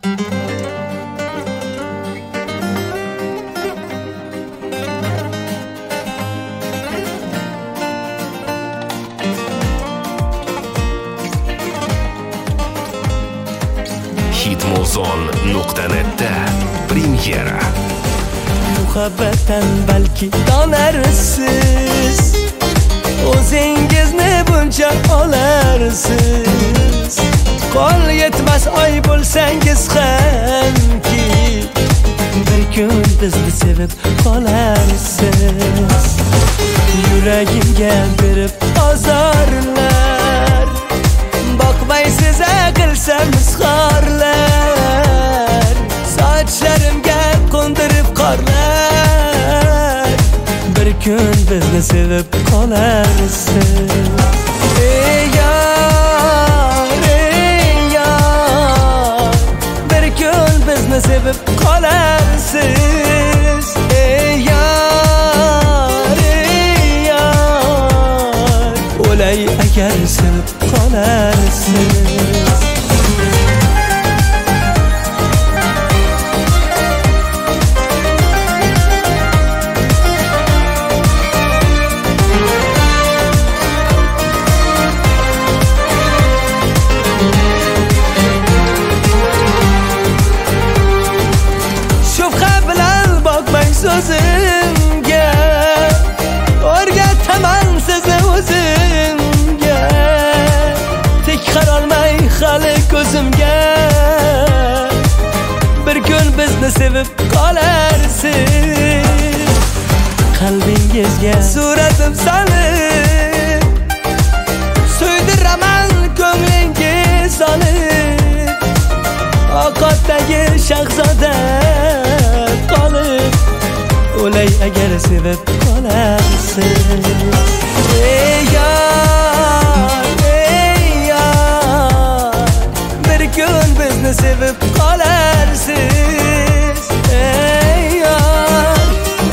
Hitmuzon.net'da premyera. Muhabbatdan balki donarsiz, o'zingizni buncha olarsiz. Qol yetmas oy bo'lsangiz hamki, bir kun bizni sevib qolarsiz. Yuragimga berib azorlar, boqmaysiz qilsam misxorlar. Sochlarimga qo'ndirib qorlar, bir kun bizni sevib qolarsiz. Ey yor, bir kun bizni sevib qolarsiz. Ey yor, o'lay agar sevib qolarsiz. So'zimga o'rgataman sizni o'zimga, tek qarolmay hali ko'zimga, bir kun bizni sevib qolarsiz. Qalbingizga suratim solib, suydiraman ko'nglingiz solib, oqotdagi shahzoda qolib, o'lay agar sevib qolarsiz. Ey yor, bir kun bizni sevib qolarsiz. Ey yor,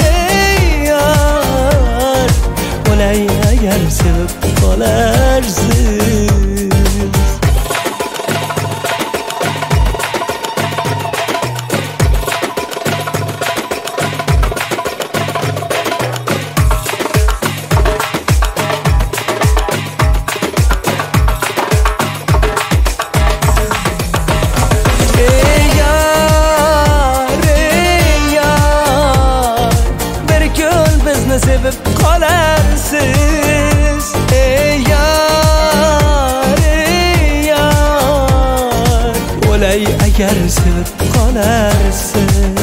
o'lay agar sevib qolarsiz. Sevib qolarsiz. Ey yor, o'lay agar sevib qolarsiz.